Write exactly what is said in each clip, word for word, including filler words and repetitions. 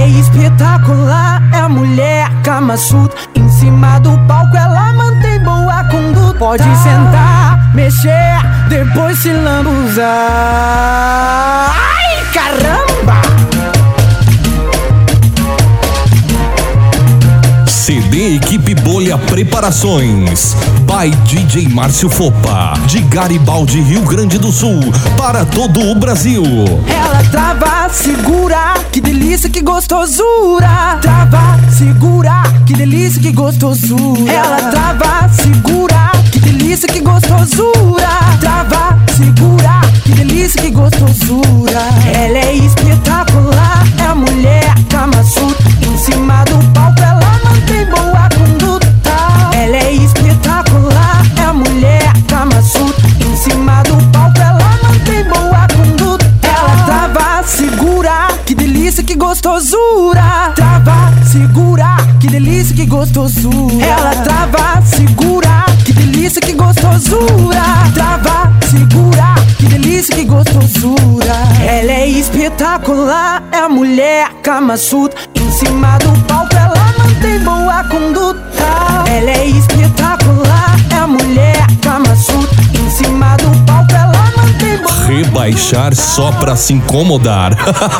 é espetacular, é a mulher Kama Sutra. Em cima do palco ela mantém boa conduta. Pode sentar, mexer, depois se lambuzar. Ai, caramba! C D Equipe Bolha Preparações by D J Márcio Fopa, de Garibaldi, Rio Grande do Sul, para todo o Brasil. Ela trava, segura, que delícia, que gostosura. Trava, segura, que delícia, que gostosura. Ela trava, segura, que delícia, que gostosura. Trava, segura, que delícia, que gostosura. Ela é espetacular, é a mulher Kama Sutra. Em cima do palco ela mantém boa conduta. Ela é espetacular, é a mulher Kama Sutra. Em cima do palco ela mantém boa conduta. Ela trava, segura, que delícia, que gostosura. Trava, segura, que delícia, que gostosura. Ela trava, segura, que delícia, que gostosura. Trava, segura, que delícia, que gostosura. Ela é espetacular, é a mulher Kama Sutra. Em cima do palco ela mantém boa conduta. Ela é espetacular, é a mulher Kama Sutra. Em cima do palco ela mantém boa conduta. Rebaixar só pra se incomodar.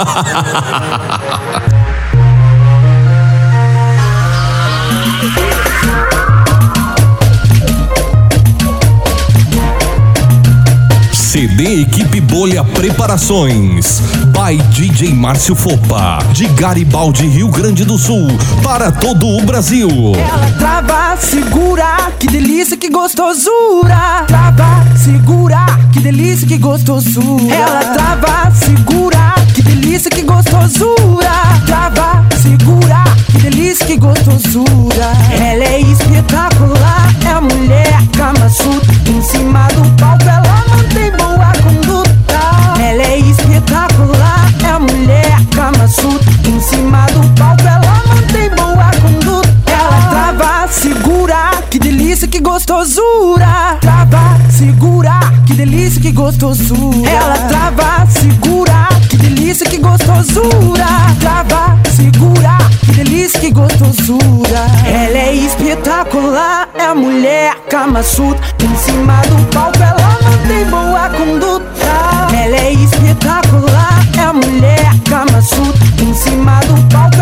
C D Equipe Bolha Preparações by D J Márcio Fopa, de Garibaldi, Rio Grande do Sul, para todo o Brasil. Ela trava, segura, que delícia, que gostosura. Trava, segura, que delícia, que gostosura. Ela trava, segura, que delícia, que gostosura. Trava, segura, que delícia, que gostosura. Ela é espetacular, é a mulher Kama Sutra. Em cima do palco ela mantém boa conduta. Ela é espetacular, é a mulher Kama Sutra. Em cima do palco ela mantém boa conduta. Ela trava, segura, que delícia, que gostosura. Trava, segura, que delícia, que gostosura. Ela trava, segura, que delícia, que gostosura. Trava, segura, que delícia, que gostosura. Ela é espetacular, é a mulher Kama Sutra. Em cima do palco ela mantém boa conduta. Ela é espetacular, é a mulher Kama Sutra. Em cima do palco